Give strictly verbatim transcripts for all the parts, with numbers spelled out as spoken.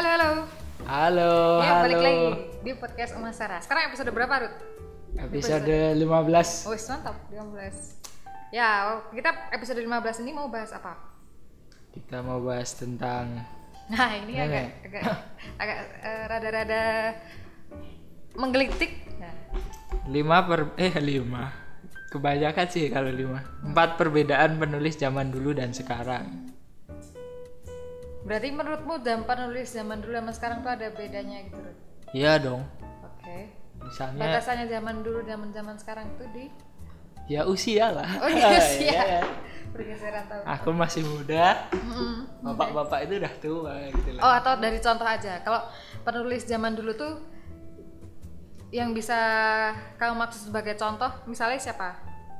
halo. Halo, Ya, halo. balik lagi di podcast Uma Sarah. Sekarang episode berapa, Ruth? Episode lima belas. Oh, mantap, lima belas. Ya, kita episode lima belas ini mau bahas apa? Kita mau bahas tentang Nah, ini Nenek. agak agak agak eh, rada-rada menggelitik. Nah, lima per eh lima. Kebanyakan sih kalau lima. Empat perbedaan penulis zaman dulu dan sekarang. berarti menurutmu dan penulis zaman dulu sama sekarang tuh ada bedanya gitu, Ruth? Iya dong. Oke. Misalnya Batasannya zaman dulu dan zaman sekarang tuh di ya usia lah. Oh iya, usia. Iya. Pergeseran tahun. Aku masih muda. Mm-mm. Bapak-bapak itu udah tua gitu Oh, lah. atau dari contoh aja. Kalau penulis zaman dulu tuh yang bisa kamu maksud sebagai contoh, misalnya siapa?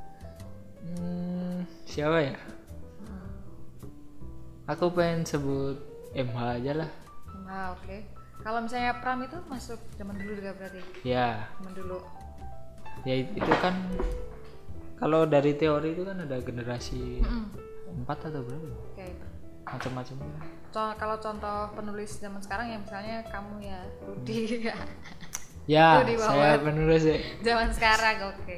Hmm, siapa ya? Aku pengen sebut M H aja lah. Nah, oke. Kalau misalnya Pram itu masuk zaman dulu juga berarti. Ya, Zaman dulu. ya itu kan kalau dari teori itu kan ada generasi Mm-mm. empat atau berapa? Oke. Macam-macamnya. Co- kalau contoh penulis zaman sekarang ya misalnya kamu ya, Rudi. Ya, Itu di bawah. saya penulis ya. Zaman sekarang, oke.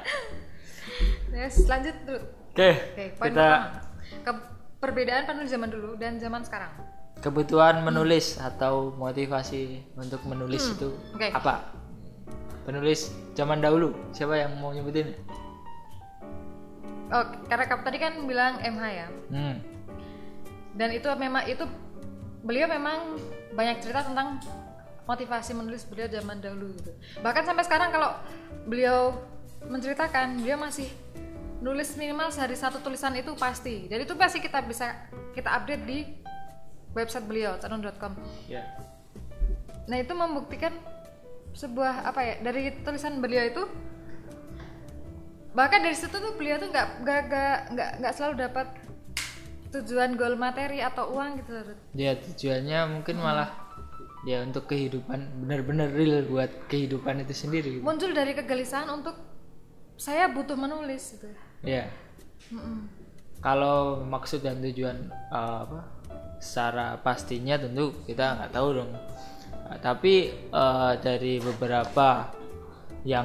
Yes, lanjut dulu. Oke, Oke, poin kita pertama. Ke- perbedaan penulis zaman dulu dan zaman sekarang. kebutuhan menulis atau motivasi untuk menulis Hmm, itu oke. apa? Penulis zaman dahulu, siapa yang mau nyebutin? Oh, karena kamu tadi kan bilang M H ya. Hmm. Dan itu memang itu beliau memang banyak cerita tentang motivasi menulis beliau zaman dahulu gitu. Bahkan sampai sekarang kalau beliau menceritakan, beliau masih nulis minimal sehari satu tulisan itu pasti. Jadi itu pasti kita bisa kita update di website beliau tanun dot com. Ya. Nah, itu membuktikan sebuah apa ya, dari tulisan beliau itu, bahkan dari situ tuh beliau tuh nggak nggak nggak nggak nggak selalu dapat tujuan goal materi atau uang gitu loh. Ya tujuannya mungkin malah ya untuk kehidupan, benar-benar real buat kehidupan itu sendiri. Gitu. Muncul dari kegelisahan untuk saya butuh menulis gitu. Ya. Mm-mm. Kalau maksud dan tujuan uh, apa secara pastinya tentu kita nggak tahu dong. Uh, tapi uh, dari beberapa yang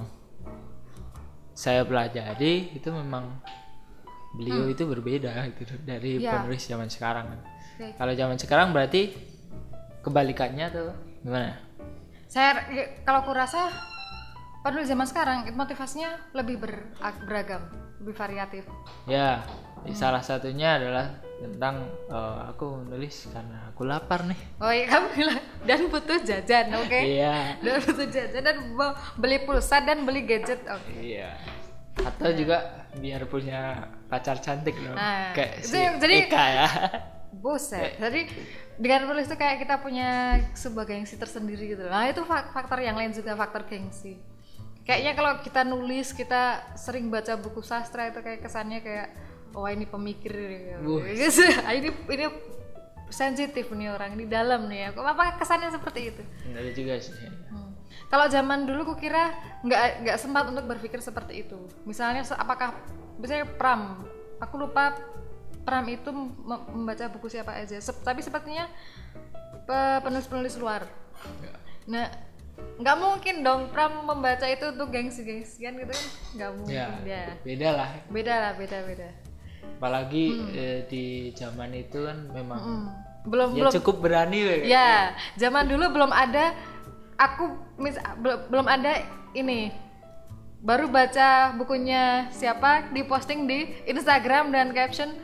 saya pelajari itu memang beliau itu berbeda gitu dari Ya. penulis zaman sekarang. Oke. Kalau zaman sekarang berarti kebalikannya tuh gimana? Saya ya, kalau aku rasa penulis zaman sekarang motivasinya lebih ber- beragam, lebih variatif. Ya, salah satunya adalah tentang uh, aku menulis karena aku lapar nih. Oh iya, kamu bilang dan butuh jajan, oke? Iya. Dan butuh jajan dan mau beli pulsa dan beli gadget, oke? Iya. Atau juga biar punya pacar cantik dong. Nah, Kayak itu si yang- jadi- Eka ya. Buset. Jadi dengan menulis itu kayak kita punya sebuah gengsi tersendiri gitu. Nah, itu fak- faktor yang lain juga, faktor gengsi. Kayaknya kalau kita nulis, kita sering baca buku sastra itu kayak kesannya kayak wah ini pemikir Wuh. gitu. ini ini sensitif nih orang, ini dalam nih ya. Apa kesannya seperti itu? Ada juga sih. Hmm. Kalau zaman dulu kukira nggak nggak sempat untuk berpikir seperti itu. Misalnya se- apakah misalnya Pram, aku lupa Pram itu mem- membaca buku siapa aja. Sep- tapi sepertinya pe- penulis-penulis luar. Ya. Nah, nggak mungkin dong Pram membaca itu untuk gengsi-gengsian gitu kan? Nggak mungkin Ya, ya. beda lah. Beda lah, beda-beda. Apalagi eh, di zaman itu kan memang Hmm. Belum ya belum cukup berani ya. Ya, zaman dulu belum ada aku mis, belum belum ada ini. Baru baca bukunya siapa diposting di Instagram dan caption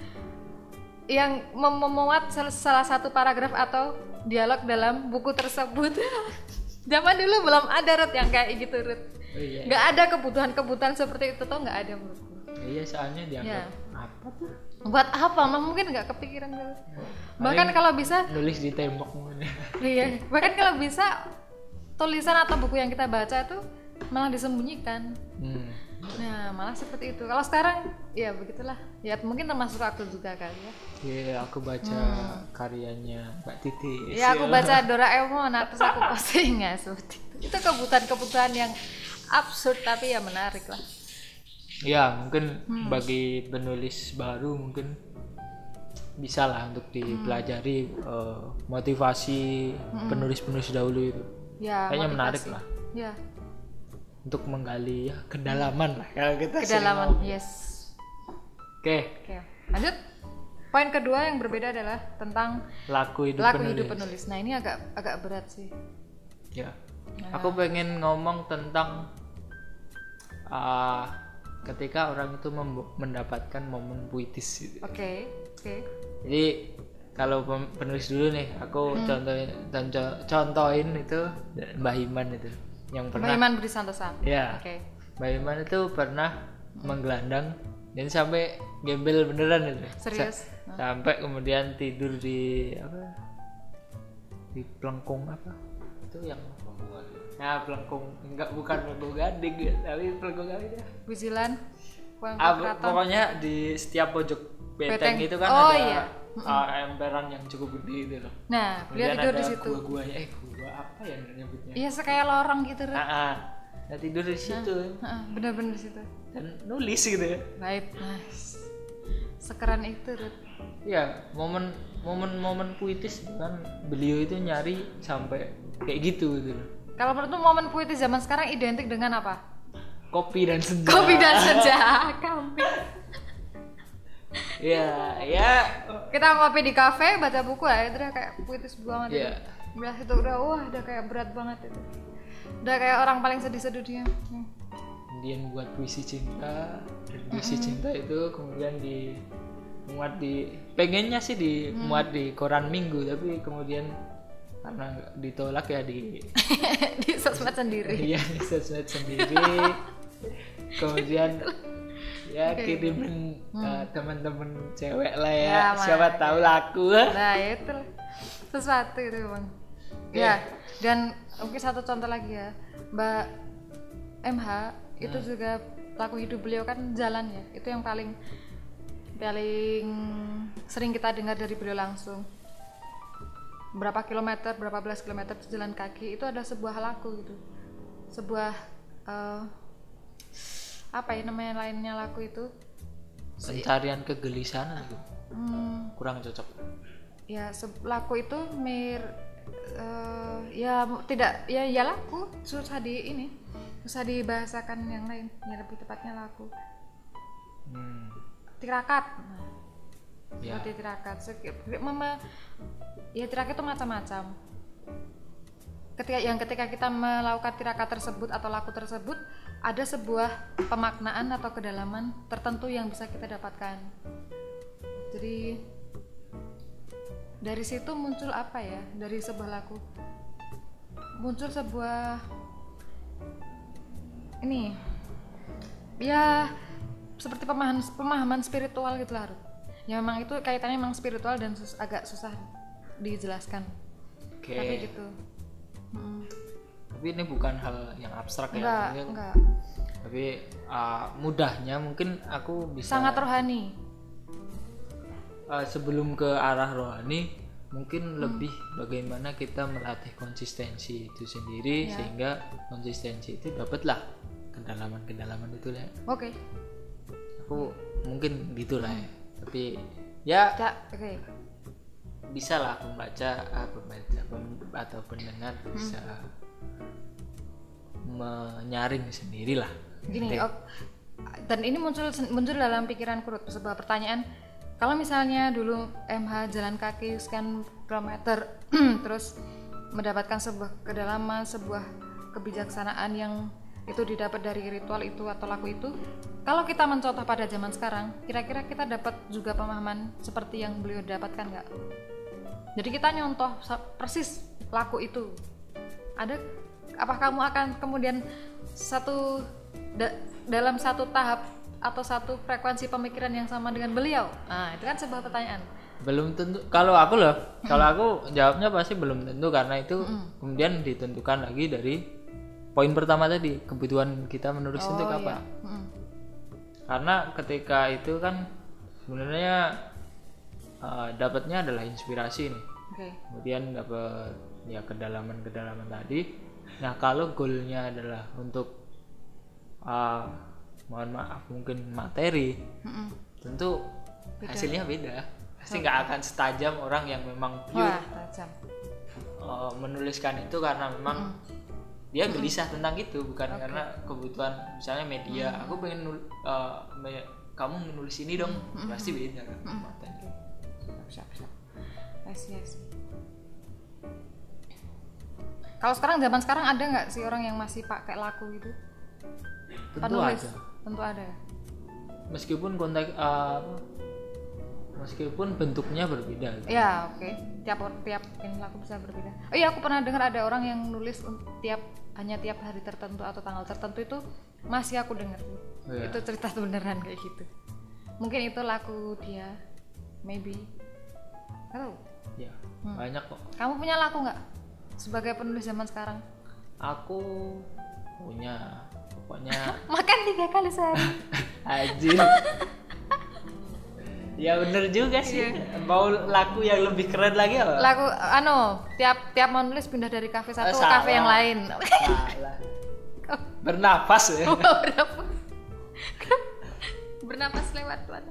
yang mem- memuat sal- salah satu paragraf atau dialog dalam buku tersebut. Zaman dulu belum ada Ruth yang kayak gitu, Ruth. Oh, iya. Nggak ada kebutuhan-kebutuhan seperti itu tuh, nggak ada menurutku. Iya, soalnya dianggap Ya. apa tuh? Buat apa? Mah mungkin nggak kepikiran gitu. Bahkan Paling kalau bisa nulis di tembok mungkin. Iya, bahkan kalau bisa tulisan atau buku yang kita baca tuh malah disembunyikan. Hmm. Nah, malah seperti itu. Kalau sekarang, ya begitulah. Ya mungkin termasuk aku juga kali ya. Iya, aku baca karyanya Mbak Titi. Ya aku baca Doraemon, nah, terus aku posting ya seperti itu. Itu kebutuhan-kebutuhan yang absurd tapi ya menarik lah. Ya, mungkin bagi penulis baru mungkin bisa lah untuk dipelajari hmm. uh, motivasi hmm. penulis-penulis dahulu itu. Ya, kayaknya motivasi. Menarik lah. Ya. Untuk menggali ya kedalaman hmm. lah kalau kita. Kedalaman, yes. Oke. Okay. Oke. Okay. Lanjut. Poin kedua yang berbeda adalah tentang laku hidup laku penulis. hidup penulis. Nah, ini agak agak berat sih. Ya. Nah. Aku pengen ngomong tentang uh, ketika orang itu mem- mendapatkan momen puitis gitu. Oke, okay. oke. Okay. Jadi kalau penulis dulu nih, aku hmm. contohin contoh, contohin itu Mbah Iman itu yang pernah. Mbah Iman Budi Santosa. Ya. Oke. Okay. Mbah Iman itu pernah hmm. menggelandang dan sampai gembel beneran itu. Serius? Sa- sampai kemudian tidur di apa? Di pelengkung apa? Itu yang nah pelengkung enggak bukan pelengkung gading ya, tapi pelengkung apa ya? Buzilan. Ah, pokoknya di setiap pojok beteng, beteng. itu kan oh, ada iya. uh, emperan yang cukup gede gitu loh. Nah, dia tidur di situ. Gua-guanya eh gua apa ya nyebutnya? Iya, kayak lorong gitu. Heeh. Nah, nah, tidur di situ. Heeh, benar-benar di situ. Dan nulis gitu ya. Right. Nice. Sekeran itu, Rut. Iya, momen momen-momen puitis kan beliau itu nyari sampai kayak gitu gitu loh. Kalau menurutmu momen puitis zaman sekarang identik dengan apa? Kopi dan senja. Kopi dan senja. Kambing. Ya, ya. Kita ngopi di kafe, baca buku ya, itu udah kayak puitis banget. Iya. Udah itu udah wah, udah kayak berat banget itu. Udah kayak orang paling sedih-sedih dia. Hmm. Kemudian buat puisi cinta, dan puisi mm-hmm. cinta itu kemudian di muat di pengennya sih di hmm. muat di koran minggu, tapi kemudian karena ditolak ya di di sosmed sendiri. Iya, di sosmed sendiri. Kemudian ya okay. kirimin hmm. uh, teman-teman cewek lah ya, ya siapa tahu laku. Nah itu sesuatu itu bang. Okay. Ya, dan mungkin satu contoh lagi ya, Mbak M H hmm. itu juga laku hidup beliau kan jalan ya, itu yang paling paling sering kita dengar dari beliau langsung. Berapa kilometer, berapa belas kilometer jalan kaki itu ada sebuah laku gitu, sebuah uh, apa ya namanya lainnya laku itu pencarian kegelisahan gitu. Hmm, kurang cocok ya se- laku itu mir uh, ya tidak ya ya laku susah di ini susah dibahasakan yang lain ya lebih tepatnya laku hmm. tirakat nah, ya. Seperti tirakat mama ya tirakat itu macam-macam. Ketika yang ketika kita melakukan tirakat tersebut atau laku tersebut ada sebuah pemaknaan atau kedalaman tertentu yang bisa kita dapatkan. Jadi dari situ muncul apa ya? Dari sebuah laku muncul sebuah ini ya seperti pemahaman pemahaman spiritual gitu lah. Ya memang itu kaitannya memang spiritual dan sus, agak susah dijelaskan. Oke. Okay. Tapi gitu. Hmm. Tapi ini bukan hal yang abstrak enggak, ya. Enggak. Tapi uh, mudahnya mungkin aku bisa sangat rohani. Uh, sebelum ke arah rohani, mungkin hmm. lebih bagaimana kita melatih konsistensi itu sendiri ya. Sehingga konsistensi itu dapatlah kedalaman-kedalaman itu ya. Oke. Okay. Aku mungkin gitulah ya. Tapi ya, ya oke. Okay. Bisa lah pembaca, ah, pembaca pem, atau pendengar hmm. bisa menyaring sendirilah. Gini, oh, dan ini muncul muncul dalam pikiranku sebuah pertanyaan. Kalau misalnya dulu M H jalan kaki sekian kilometer, terus mendapatkan sebuah kedalaman, sebuah kebijaksanaan yang itu didapat dari ritual itu atau laku itu. Kalau kita mencontoh pada zaman sekarang, kira-kira kita dapat juga pemahaman seperti yang beliau dapatkan nggak? Jadi kita nyontoh persis laku itu. Ada, apa kamu akan kemudian satu da, dalam satu tahap atau satu frekuensi pemikiran yang sama dengan beliau? Nah, itu kan sebuah pertanyaan. Belum tentu. Kalau aku loh, kalau aku jawabnya pasti belum tentu karena itu hmm. kemudian ditentukan lagi dari poin pertama tadi, kebutuhan kita menulis oh, untuk apa? Iya. Hmm. Karena ketika itu kan sebenarnya uh, dapatnya adalah inspirasi nih. Okay. Kemudian dapat ya kedalaman-kedalaman tadi. Nah, kalau goalnya adalah untuk uh, mohon maaf mungkin materi, mm-mm. tentu beda. Hasilnya beda. pasti nggak akan setajam orang yang memang pure Wah, tajam. uh, menuliskan itu karena memang mm. dia gelisah mm. tentang itu, bukan okay. karena kebutuhan misalnya media. Mm. Aku pengen nul, uh, me, kamu menulis ini dong, mm. pasti beda kan. Mm. Siap, siap. Yes, yes. Kalau sekarang zaman sekarang ada nggak sih orang yang masih pakai laku gitu? Tentu penulis? ada. Tentu ada. Meskipun konteks uh, meskipun bentuknya berbeda. Gitu. Ya, oke. Okay. Tiap tiap ini laku bisa berbeda. Oh iya, aku pernah dengar ada orang yang nulis tiap hanya tiap hari tertentu atau tanggal tertentu, itu masih aku dengar. Oh, iya. Itu cerita beneran kayak gitu. Mungkin itu laku dia, maybe. Tahu? Ya, hmm. banyak kok. Kamu punya laku nggak? Sebagai penulis zaman sekarang? Aku punya, pokoknya makan tiga kali sehari. Anjir. Ya bener juga sih. Yeah. Mau laku yang lebih keren lagi apa? Laku, anu, tiap tiap mau nulis pindah dari kafe satu ke kafe yang lain. Salah. Bernapas ya. Bernapas. Bernapas lewat mana?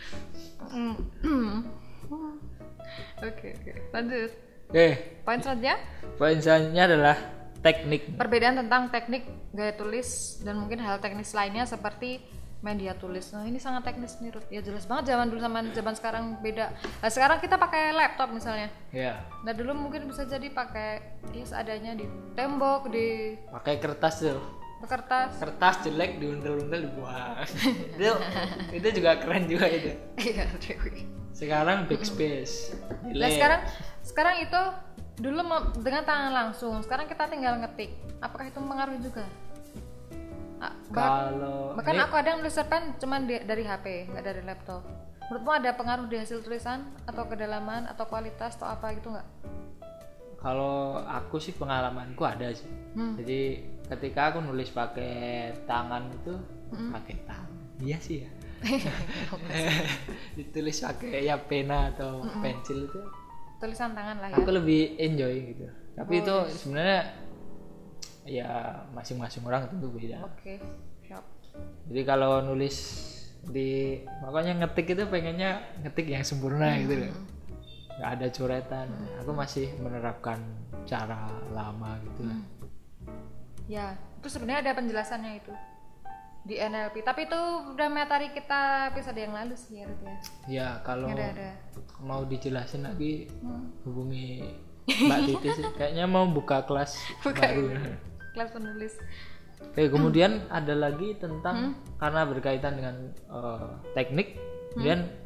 Oke oke, lanjut. Oke. Poin selanjutnya? Poin selanjutnya adalah teknik. Perbedaan tentang teknik gaya tulis dan mungkin hal teknis lainnya seperti media tulis. Nah, ini sangat teknis nih, Ruth. Ya jelas banget zaman dulu sama zaman sekarang beda. Nah, sekarang kita pakai laptop misalnya. Iya. Nah, dulu mungkin bisa jadi pakai ya seadanya di tembok, di pakai kertas tuh. Kertas. Kertas jelek diundel-undel dibuang. itu itu juga keren juga itu. Iya, Dewi. Sekarang backspace. Nah, sekarang sekarang itu dulu dengan tangan langsung, sekarang kita tinggal ngetik. Apakah itu mempengaruhi juga? Ah, bah- Kalau bahkan ini, aku ada yang nulis cerpen cuman di, dari H P, nggak dari laptop. Menurutmu ada pengaruh di hasil tulisan atau kedalaman atau kualitas atau apa gitu nggak? Kalau aku sih pengalamanku ada sih. Hmm. Jadi ketika aku nulis pakai tangan itu, hmm. pakai tangan, iya sih ya. Ditulis pakai ya pena atau hmm. pensil itu. Tulisan tangan lah ya. Aku lebih enjoy gitu. Tapi oh, itu yes. sebenarnya ya masing-masing orang tentu beda. Oke, okay. Siap. Jadi kalau nulis di makanya ngetik itu pengennya ngetik yang sempurna hmm. gitu loh. Nggak ada coretan. Hmm. Aku masih menerapkan cara lama gitu lah. Hmm. Ya, itu sebenarnya ada penjelasannya itu di N L P. Tapi itu udah materi kita episode yang lalu sih ya, Ruth ya. Ya, kalau ada, ada. mau dijelasin lagi hmm. hubungi Mbak Titi sih. Kayaknya mau buka kelas buka baru. Ini. Kelas penulis. Oke, kemudian hmm. ada lagi tentang hmm. karena berkaitan dengan uh, teknik, kemudian hmm.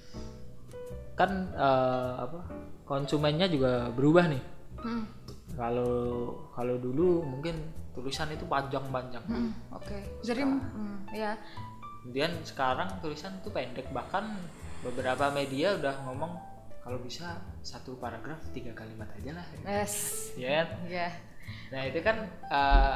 kan uh, apa konsumennya juga berubah nih. Hmm. Kalau kalau dulu mungkin tulisan itu panjang-panjang. Hmm. Oke. Okay. Jadi hmm, ya. Kemudian sekarang tulisan itu pendek, bahkan beberapa media udah ngomong kalau bisa satu paragraf tiga kalimat aja lah. Yes. Ya kan? Yeah. Nah itu kan uh,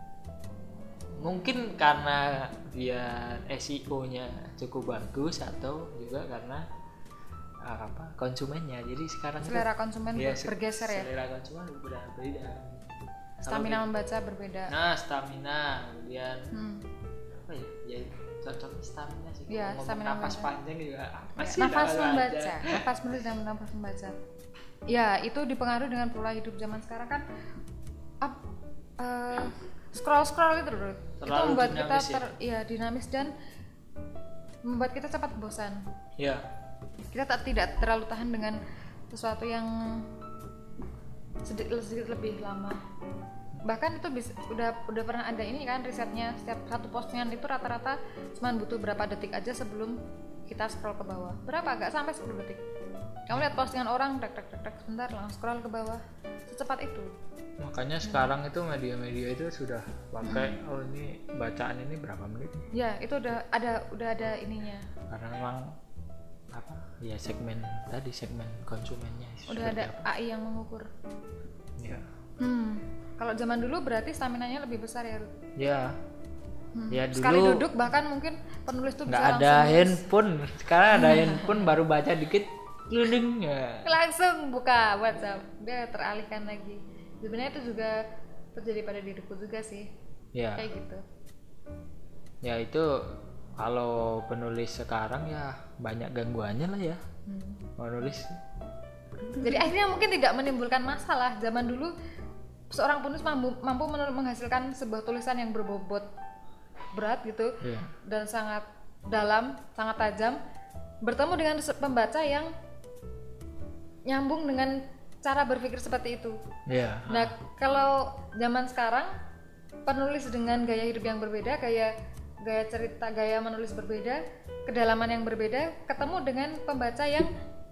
mungkin karena dia S E O-nya cukup bagus atau juga karena uh, apa konsumennya. Jadi sekarang selera itu, konsumen ya, bergeser ya. Selera konsumen berbeda. Stamina kalau membaca berbeda. Nah stamina kemudian hmm. apa ya? Ya cocoknya stamina sih. Ya, stamina nafas membaca. Panjang juga apa ya, sih? Nafas membaca, nafas menulis dan nafas membaca. Ya itu dipengaruhi dengan pola hidup zaman sekarang kan. Up, uh, scroll scroll itu Ruth. Itu membuat kita ter, ya. ya dinamis dan membuat kita cepat bosan. Ya. Kita tak tidak terlalu tahan dengan sesuatu yang sedikit, sedikit lebih lama. Bahkan itu bisa, udah udah pernah ada ini kan risetnya, setiap satu postingan itu rata-rata cuma butuh berapa detik aja sebelum kita scroll ke bawah. Berapa? Gak sampai sepuluh detik. Kamu lihat postingan orang, tek tek tek tek sebentar langsung scroll ke bawah. Secepat itu. Makanya hmm. sekarang itu media-media itu sudah pakai hmm. oh ini bacaan ini berapa menit? Ya, itu udah ada udah ada ininya. Karena memang apa? Ya segmen tadi segmen konsumennya. Udah ada apa? A I yang mengukur. Ya. Hmm. Kalau zaman dulu berarti staminanya lebih besar ya, Ruth? Ya. Hmm. Ya dulu. Sekali duduk bahkan mungkin penulis tuh bisa langsung. Nggak ada handphone. Sekarang ada handphone baru baca dikit, keliling ya. Langsung buka WhatsApp, dia teralihkan lagi. Sebenarnya itu juga terjadi pada diriku juga sih. Ya. Kayak gitu. Ya itu kalau penulis sekarang ya banyak gangguannya lah ya. hmm. Menulis jadi akhirnya mungkin tidak menimbulkan masalah. Zaman dulu seorang penulis mampu, mampu menghasilkan sebuah tulisan yang berbobot berat gitu, yeah. dan sangat dalam, sangat tajam, bertemu dengan pembaca yang nyambung dengan cara berpikir seperti itu. Yeah. Nah, kalau zaman sekarang penulis dengan gaya hidup yang berbeda, gaya gaya cerita, gaya menulis berbeda, kedalaman yang berbeda, ketemu dengan pembaca yang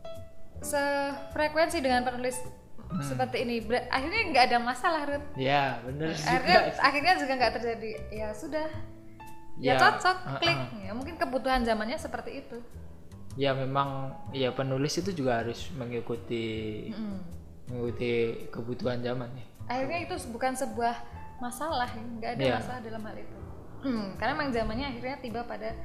sefrekuensi dengan penulis hmm. seperti ini, Ber- akhirnya nggak ada masalah, Ruth. Ya, benar. Akhirnya, akhirnya juga nggak terjadi. Ya sudah. Ya, ya cocok, uh-uh. klik. Ya, mungkin kebutuhan zamannya seperti itu. Ya memang, ya penulis itu juga harus mengikuti hmm. mengikuti kebutuhan zaman ya. Akhirnya itu bukan sebuah masalah, ya. Nggak ada ya. masalah dalam hal itu. Hmm, karena memang zamannya akhirnya tiba pada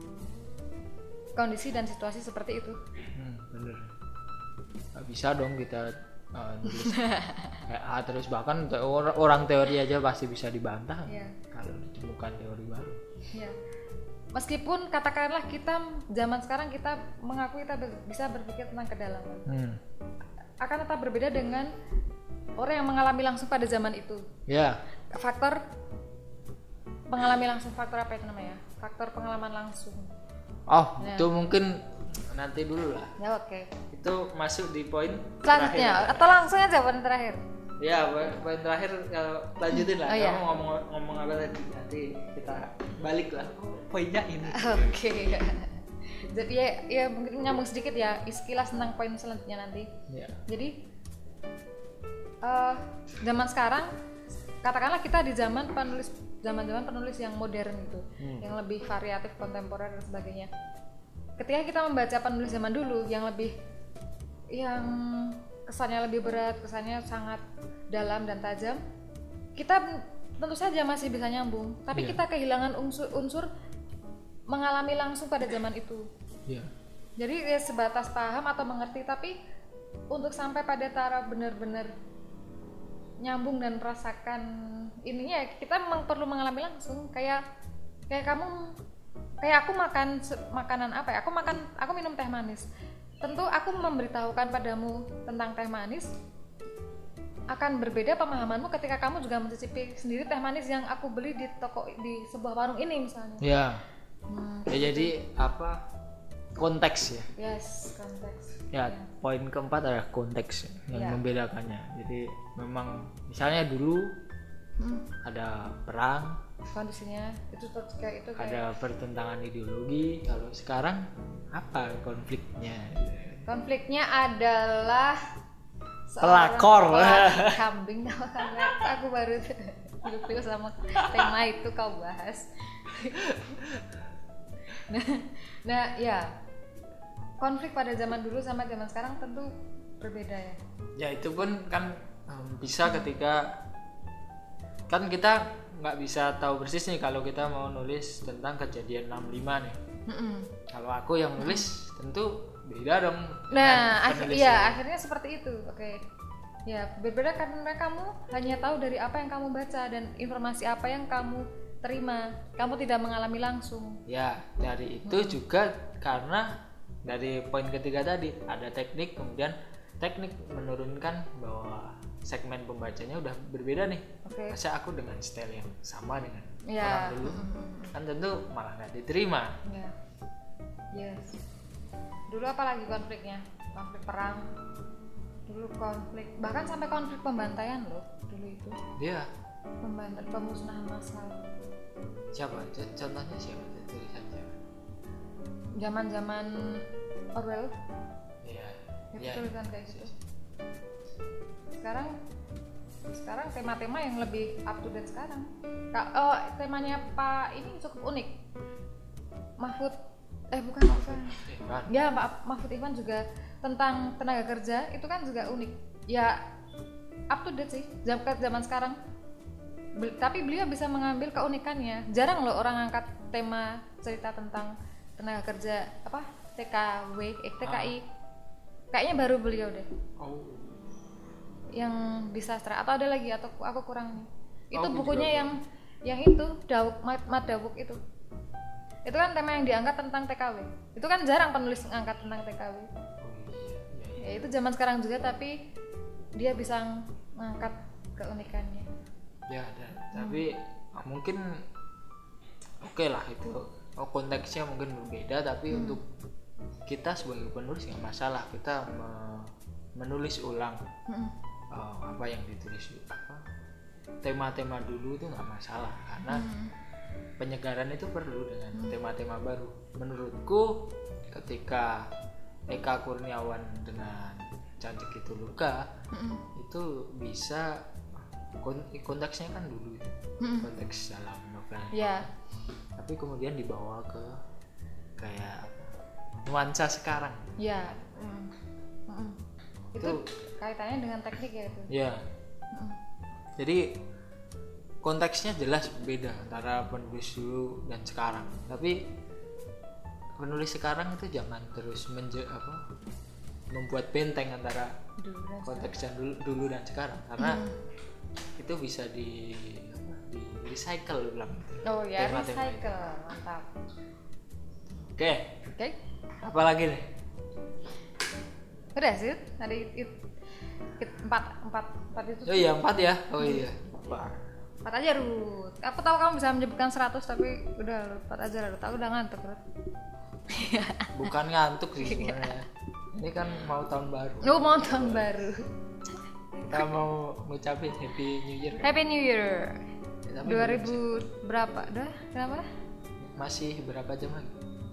kondisi dan situasi seperti itu. Hmm, bener. Gak bisa dong kita uh, nulis kayak A terus, bahkan te- orang teori aja pasti bisa dibantah ya. Kalau ditemukan teori baru. Ya. Meskipun katakanlah kita zaman sekarang kita mengakui kita ber- bisa berpikir tentang kedalaman, hmm. akan tetap berbeda dengan orang yang mengalami langsung pada zaman itu. Ya. Faktor mengalami langsung, faktor apa itu namanya? Faktor pengalaman langsung. Oh, ya. Itu mungkin nanti dulu lah. Ya, oke. Okay. Itu masuk di poin selanjutnya atau langsung aja poin terakhir? Ya, poin, poin terakhir kalau lanjutin lah. Oh, kamu ya. ngomong ngomong apa tadi? Nanti kita balik lah. Poinnya ini. Oke. Okay. Jadi ya, ya mungkin nyambung sedikit ya, sekilas tentang poin selanjutnya nanti. Ya. Jadi uh, zaman sekarang katakanlah kita di zaman penulis zaman-zaman penulis yang modern gitu, hmm. yang lebih variatif, kontemporer dan sebagainya. Ketika kita membaca penulis zaman dulu yang lebih, yang kesannya lebih berat, kesannya sangat dalam dan tajam, kita tentu saja masih bisa nyambung, tapi yeah. kita kehilangan unsur, unsur mengalami langsung pada zaman itu. Yeah. Jadi ya sebatas paham atau mengerti, tapi untuk sampai pada taraf benar-benar nyambung dan merasakan ininya, kita memang perlu mengalami langsung. Kayak kayak kamu, kayak aku makan makanan apa ya? Aku makan, aku minum teh manis. Tentu aku memberitahukan padamu tentang teh manis akan berbeda pemahamanmu ketika kamu juga mencicipi sendiri teh manis yang aku beli di toko, di sebuah warung ini misalnya. Ya. Hmm, ya gitu. Jadi apa? Konteks ya. Yes, konteks. Ya, ya. Poin keempat adalah konteks yang ya. membedakannya. Jadi memang misalnya dulu hmm. ada perang, kondisinya itu kayak itu kayak ada pertentangan ideologi. Kalau sekarang apa konfliknya? Konfliknya adalah pelakor. Kambing namanya. Aku baru lupa sama tema itu kau bahas. nah, nah ya. Konflik pada zaman dulu sama zaman sekarang tentu berbeda ya. Ya itu pun kan um, bisa ketika kan kita nggak bisa tahu persis nih kalau kita mau nulis tentang kejadian enam puluh lima nih. Mm-mm. Kalau aku yang nulis mm. tentu beda dong. Nah, akhir, ya akhirnya seperti itu. Oke. Okay. Ya berbeda karena kamu hanya tahu dari apa yang kamu baca dan informasi apa yang kamu terima. Kamu tidak mengalami langsung. Ya dari itu mm. juga karena dari poin ketiga tadi ada teknik, kemudian teknik menurunkan bahwa segmen pembacanya udah berbeda nih. Okay. Masa aku dengan style yang sama dengan yeah. orang dulu mm-hmm. kan tentu malah nggak diterima. Yeah. Yes. Dulu apa lagi konfliknya? Konflik perang. Dulu konflik, bahkan sampai konflik pembantaian loh dulu itu. Iya. Yeah. Pembantaian, pemusnahan massal. Siapa? Contohnya siapa? Tulisan siapa? Zaman-zaman Orwell. Iya. Itu ya, tulisan kayak gitu. Sekarang sekarang tema-tema yang lebih up to date sekarang. Oh, temanya Pak ini cukup unik. Mahfud eh bukan bukan. Ya, Pak Mahfud Ivan juga tentang tenaga kerja itu kan juga unik. Ya up to date sih zaman zaman sekarang. Tapi beliau bisa mengambil keunikannya. Jarang loh orang angkat tema cerita tentang tenaga kerja apa T K W eh, T K I ah. Kayaknya baru beliau deh. Oh. Yang di sastra atau ada lagi atau aku kurang itu oh, bukunya yang yang itu Dauk Mat, Mat Dauk itu Itu kan tema yang diangkat tentang T K W. Itu kan jarang penulis ngangkat tentang T K W. Oh iya, iya, iya. Ya itu zaman sekarang juga, tapi dia bisa ngangkat keunikannya. Ya, dan, tapi hmm. mungkin oke okay lah itu. Oh, konteksnya mungkin berbeda, tapi hmm. untuk kita sebagai penulis nggak masalah kita me- menulis ulang hmm. uh, apa yang ditulis apa tema-tema dulu itu nggak masalah karena hmm. penyegaran itu perlu dengan hmm. tema-tema baru. Menurutku ketika Eka Kurniawan dengan Cantik Itu Luka hmm. itu bisa konteksnya kan dulu itu hmm. konteks dalam novel yeah. tapi kemudian dibawa ke kayak nuansa sekarang ya mm. Mm. Itu, itu kaitannya dengan teknik ya itu ya mm. Jadi konteksnya jelas beda antara penulis dulu dan sekarang, tapi penulis sekarang itu jangan terus menje apa membuat benteng antara dulu konteks dan dulu, dulu dan sekarang karena mm. itu bisa di apa, di recycle ulang. Oh ya, recycle, mantap. Oke. Okay. Oke. Okay. Apa lagi nih? Udah sih, tadi it, it, empat, empat, empat itu. Oh iya empat ya. Oh iya. Empat. Empat aja Ruth. Aku tahu kamu bisa menyebutkan seratus tapi udah empat aja Ruth. Aku udah ngantuk Ruth. Bukan ngantuk sih sebenarnya. Ini kan mau tahun baru. Oh mau tahun baru. Kita mau ngucapin Happy New Year. Happy New Year. Ya, dua ribu berapa? Dah, kenapa? Masih berapa jam lagi?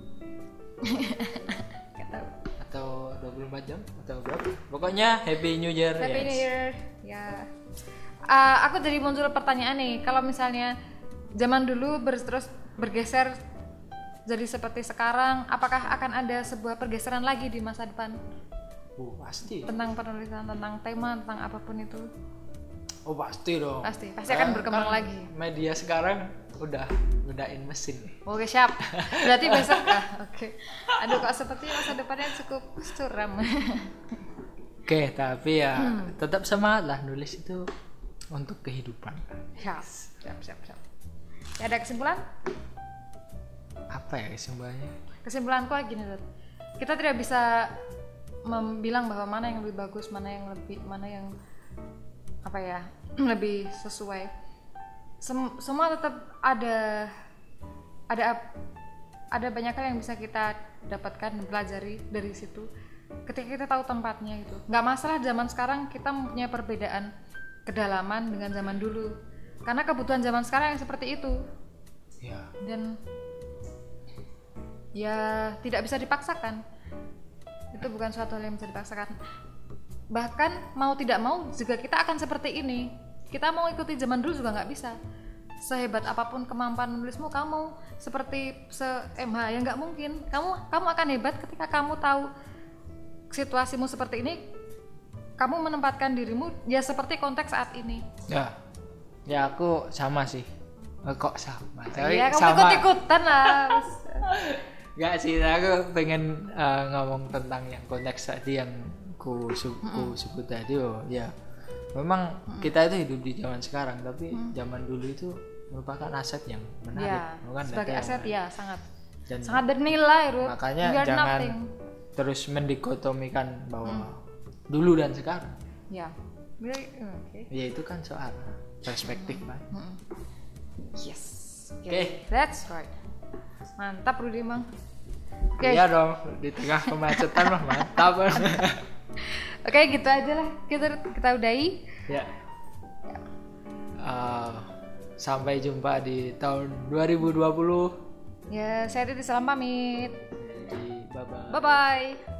Gak tahu. Atau dua puluh empat jam atau berapa? Pokoknya Happy New Year. Happy yes. New Year. Ya. Uh, aku jadi muncul pertanyaan nih, kalau misalnya zaman dulu ber- terus bergeser jadi seperti sekarang, apakah akan ada sebuah pergeseran lagi di masa depan? Oh pasti. Tentang penulisan, tentang tema, tentang apapun itu. Oh pasti dong. Pasti, pasti akan nah, berkembang kan lagi. Media sekarang udah bedain mesin nih. Oke siap. Berarti besok ah, oke. Okay. Aduh kok seperti masa depannya cukup suram. Oke, okay, tapi ya hmm. tetap semangat lah nulis itu untuk kehidupan. Siap, siap, siap, siap. Ya, ada kesimpulan? Apa ya kesimpulannya? Kesimpulanku gini, Dut. Kita tidak bisa bilang bahwa mana yang lebih bagus, mana yang lebih mana yang apa ya lebih sesuai. Sem- semua tetap ada ada ada banyak hal yang bisa kita dapatkan dan pelajari dari situ ketika kita tahu tempatnya itu. Nggak masalah zaman sekarang kita mempunyai perbedaan kedalaman dengan zaman dulu karena kebutuhan zaman sekarang yang seperti itu ya. Dan ya tidak bisa dipaksakan. Itu bukan suatu hal yang bisa dipaksakan. Bahkan mau tidak mau juga kita akan seperti ini. Kita mau ikuti zaman dulu juga nggak bisa. Sehebat apapun kemampuan menulismu, kamu seperti se-M H ya nggak mungkin. Kamu kamu akan hebat ketika kamu tahu situasimu seperti ini. Kamu menempatkan dirimu ya seperti konteks saat ini. Ya, ya aku sama sih. Kok sama? Iya, kamu ikut-ikutan lah. Gak sih, aku pengen uh, ngomong tentang yang konteks tadi yang ku, su- ku sebut tadi. Oh ya, memang mm-hmm. kita itu hidup di zaman sekarang, tapi mm-hmm. zaman dulu itu merupakan aset yang menarik. Ya, bukan sebagai aset yang ya sangat dan sangat bernilai, Ruth. Makanya jangan nothing. Terus mendikotomikan bahwa mm. dulu dan sekarang. Ya, oke. Okay. Ya itu kan soal perspektif, mm-hmm. Pak. Mm-hmm. Yes. Oke, okay. okay. That's right. Mantap Rudy Mang. Okay. Iya dong, di tengah kemacetan mah mantap. Oke, okay, gitu aja lah. Kita kita udahi. Ya. Uh, sampai jumpa di tahun dua ribu dua puluh. Ya, saya Titi salam pamit. Jadi, bye bye. Bye bye.